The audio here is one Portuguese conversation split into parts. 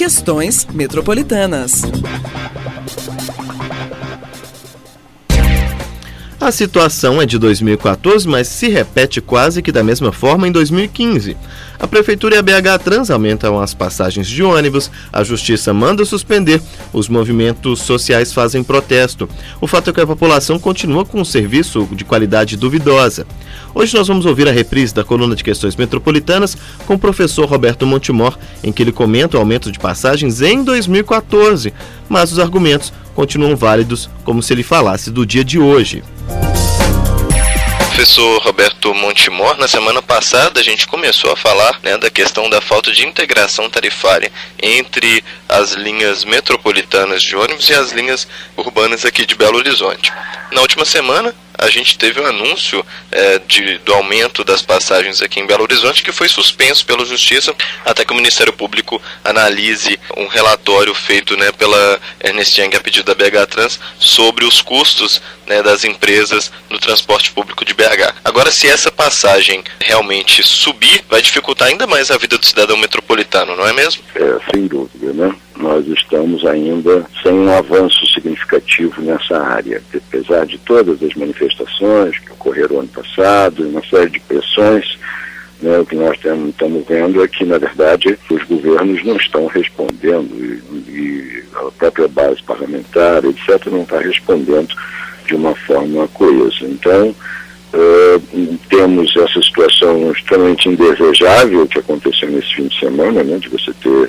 Questões Metropolitanas. A situação é de 2014, mas se repete quase que da mesma forma em 2015. A Prefeitura e a BH Trans aumentam as passagens de ônibus, a Justiça manda suspender, os movimentos sociais fazem protesto. O fato é que a população continua com um serviço de qualidade duvidosa. Hoje nós vamos ouvir a reprise da coluna de Questões Metropolitanas com o professor Roberto Montemor, em que ele comenta o aumento de passagens em 2014, mas os argumentos continuam válidos como se ele falasse do dia de hoje. Professor Roberto Montemor, na semana passada a gente começou a falar da questão da falta de integração tarifária entre as linhas metropolitanas de ônibus e as linhas urbanas aqui de Belo Horizonte. Na última semana a gente teve um anúncio do aumento das passagens aqui em Belo Horizonte, que foi suspenso pela Justiça até que o Ministério Público analise um relatório feito pela Ernst Young a pedido da BH Trans sobre os custos das empresas no transporte público de BH. Agora, se essa passagem realmente subir, vai dificultar ainda mais a vida do cidadão metropolitano, não é mesmo? Sem dúvida, Nós estamos ainda sem um avanço significativo nessa área, apesar de todas as manifestações que ocorreram ano passado, uma série de pressões. O que nós estamos vendo é que, na verdade, os governos não estão respondendo e a própria base parlamentar, etc., não está respondendo de uma forma coesa. Então, temos essa situação extremamente indesejável que aconteceu nesse fim de semana, de você ter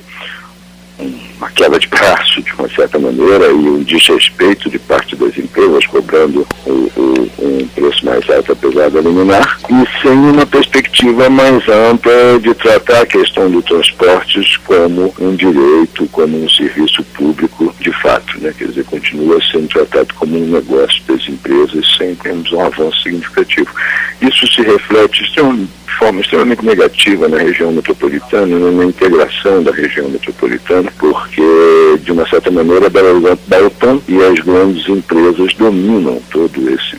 uma quebra de braço, de uma certa maneira, e um desrespeito de parte das empresas cobrando um preço mais alto, apesar da liminar, e sem uma perspectiva mais ampla de tratar a questão do transportes como um direito, como um serviço público de fato, Quer dizer, continua sendo tratado como um negócio das empresas sem termos um avanço significativo. Isso se reflete de forma extremamente negativa na região metropolitana, na integração da região metropolitana, porque, de uma certa maneira, Belo Horizonte Baltão e as grandes empresas dominam todo esse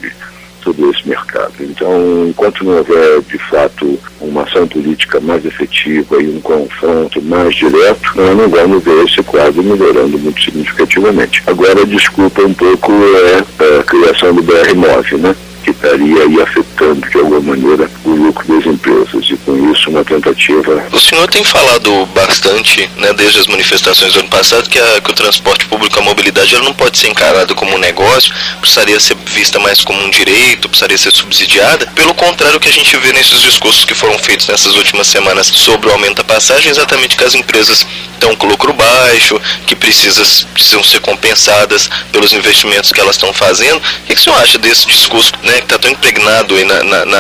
mercado. Então, enquanto não houver, de fato, uma ação política mais efetiva e um confronto mais direto, nós não vamos ver esse quadro melhorando muito significativamente. Agora, a desculpa um pouco é a criação do BR-9, que estaria aí afetando, de alguma maneira, o lucro das empresas, e com isso uma tentativa. O senhor tem falado bastante, desde as manifestações do ano passado, que o transporte público, a mobilidade, ela não pode ser encarada como um negócio, precisaria ser vista mais como um direito, precisaria ser subsidiada. Pelo contrário, o que a gente vê nesses discursos que foram feitos nessas últimas semanas sobre o aumento da passagem, exatamente que as empresas estão com lucro baixo, que precisam ser compensadas pelos investimentos que elas estão fazendo. O que o senhor acha desse discurso, que está tão impregnado aí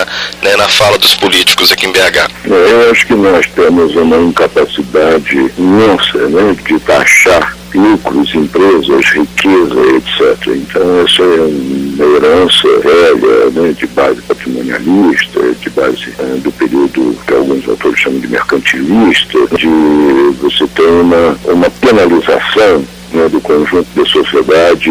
na fala dos políticos aqui em BH? Eu acho que nós temos uma incapacidade imensa, de taxar lucros, empresas, riqueza, etc. Então, essa é uma herança velha, de base patrimonialista, de base do período que alguns autores chamam de mercantilista, de você ter uma penalização do conjunto da sociedade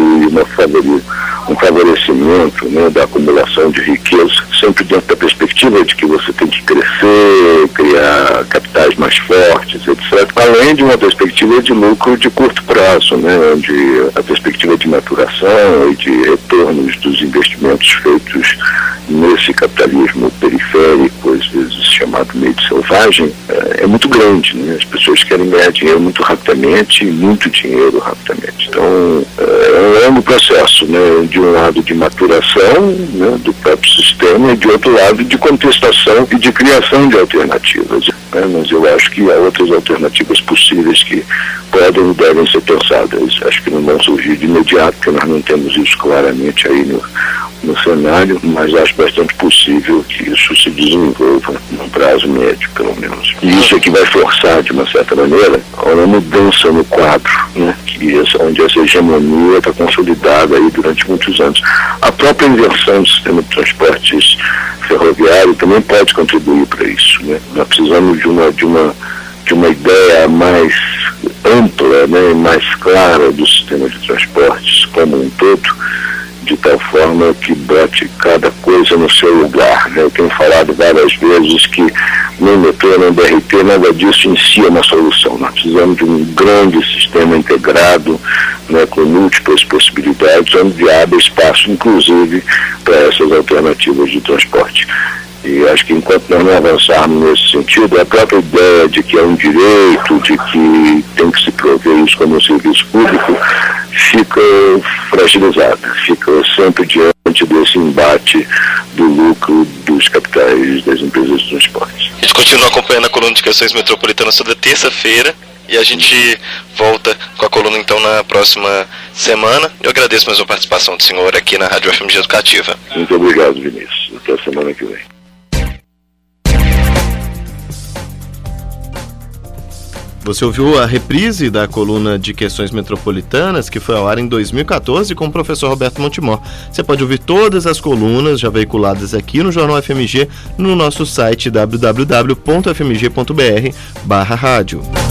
e um favorecimento da acumulação de riqueza, sempre dentro da perspectiva de que você tem que crescer, criar capitais mais fortes, etc. Além de uma perspectiva de lucro de curto prazo, onde a perspectiva de maturação e de retornos dos investimentos feitos nesse capitalismo periférico, às vezes chamado meio selvagem, é muito grande. As pessoas querem ganhar dinheiro muito rapidamente e muito dinheiro rapidamente. Então, é um longo processo, de um lado de maturação do próprio sistema e de outro lado de contestação e de criação de alternativas. Mas eu acho que há outras alternativas possíveis que podem e devem ser pensadas. Acho que não vão surgir de imediato, porque nós não temos isso claramente aí no cenário, mas acho bastante possível que isso se desenvolva num prazo médio, pelo menos. E isso é que vai forçar, de uma certa maneira, uma mudança no quadro, onde essa hegemonia está consolidada aí durante muitos anos. A própria inversão do sistema de transportes ferroviário também pode contribuir para isso. Nós precisamos de uma ideia mais ampla, mais clara do sistema de transportes como um todo, de tal forma que bote cada coisa no seu lugar, né? Eu tenho falado várias vezes que nem metrô, nem BRT, nada disso em si é uma solução. Nós precisamos de um grande sistema integrado, né, com múltiplas possibilidades, onde abre espaço, inclusive, para essas alternativas de transporte. E acho que enquanto nós não avançarmos nesse sentido, a própria ideia de que é um direito, de que tem que se prover isso como um serviço público, fica fragilizada, fica sempre diante desse embate do lucro dos capitais das empresas de transporte. A gente continua acompanhando a coluna de questões metropolitanas toda terça-feira e a gente volta com a coluna então na próxima semana. Eu agradeço mais a participação do senhor aqui na Rádio FMG Educativa. Muito obrigado, Vinícius. Até a semana que vem. Você ouviu a reprise da coluna de questões metropolitanas, que foi ao ar em 2014 com o professor Roberto Montemor. Você pode ouvir todas as colunas já veiculadas aqui no Jornal FMG no nosso site www.fmg.br/rádio.